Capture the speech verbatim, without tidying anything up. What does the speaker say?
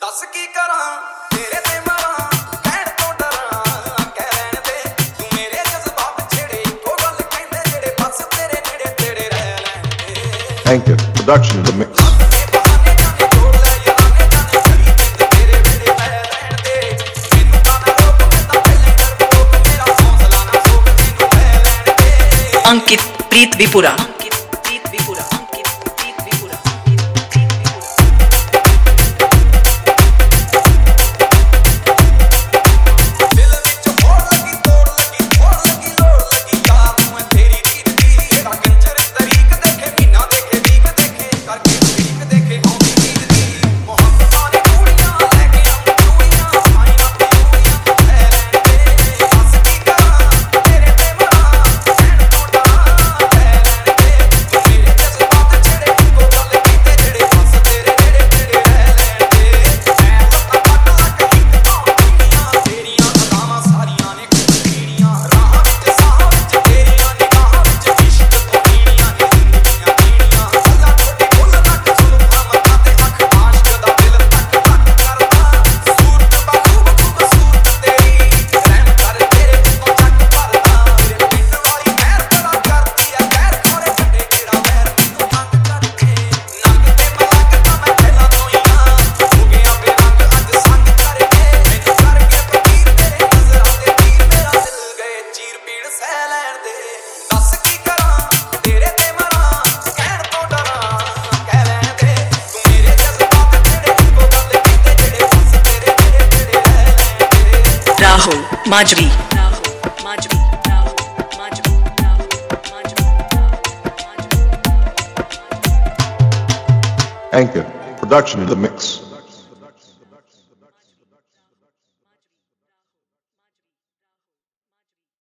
दस की करा तेरे ते मरा कहण तो डरा कह रहने दे तू मेरे जज्बात छेड़े को गल कहंदे जेड़े बस तेरे नेड़े तेड़े रह लैंदे। Thank you. Production of the mix. Ankit Preet विपुरा। Rahul Majri. Thank you. Production of the mix.